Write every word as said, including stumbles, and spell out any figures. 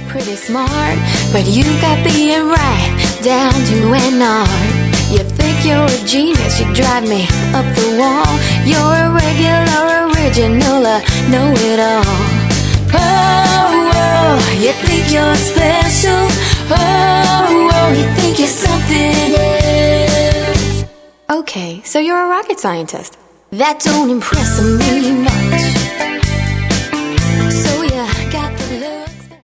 pretty smart, but you got being right down to an art. You think you're a genius, you drive me up the wall. You're a regular, original, a know-it-all. Oh, oh, you think you're special. Oh, oh, you think you're something else. Okay, so you're a rocket scientist. That don't impress me much.